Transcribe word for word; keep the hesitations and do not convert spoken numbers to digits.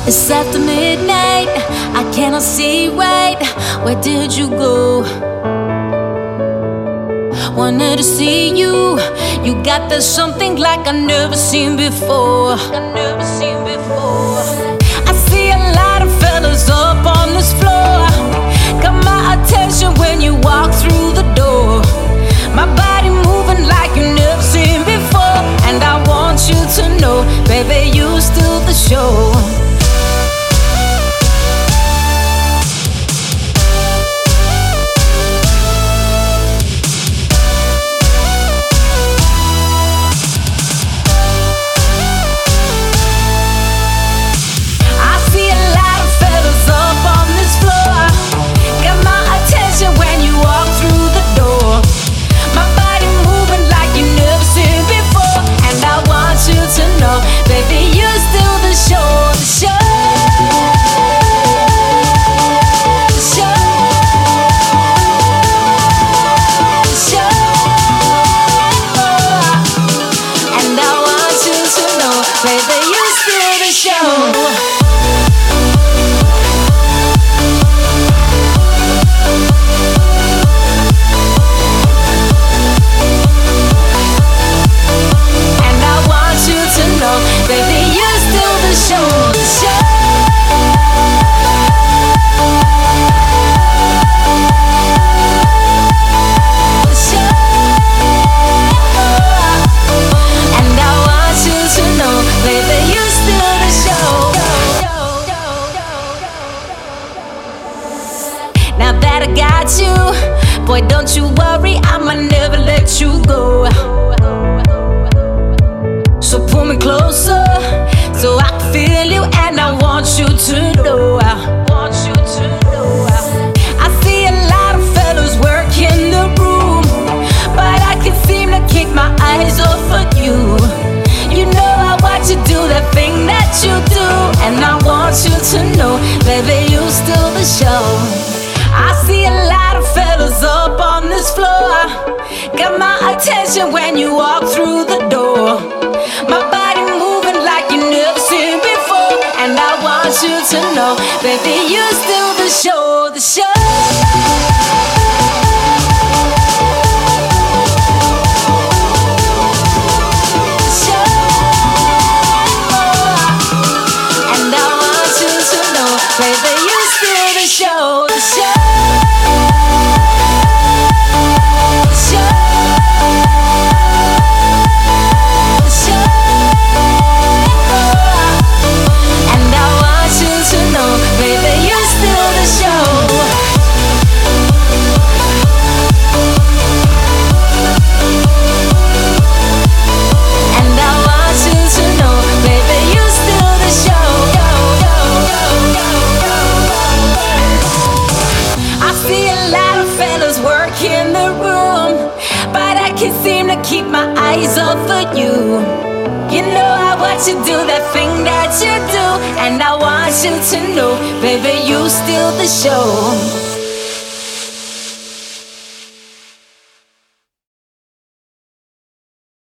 It's after midnight, I cannot see right. Where did you go? Wanted to see you. You got that something like I've never seen before. I've never seen before. I see a lot of fellas up on this floor. Got my attention when you walk through the door. My body moving like you've never seen before. And I want you to know, baby, you steal the show. Now that I got you, boy, don't you worry, I'ma never let you go. So pull me closer, so I can feel you, and I want you to know. I want you to know. I see a lot of fellas work in the room, but I can seem to keep my eyes off of you. You know I watch you do that thing that you do, and I want you to know, baby, you steal the show. I see a lot of fellas up on this floor. Got my attention when you walk through the door. My body moving like you never seen before. And I want you to know, baby, you steal the show, the show. Keep my eyes off of you. You know I watch you do that thing that you do, and I want you to know, baby, you steal the show.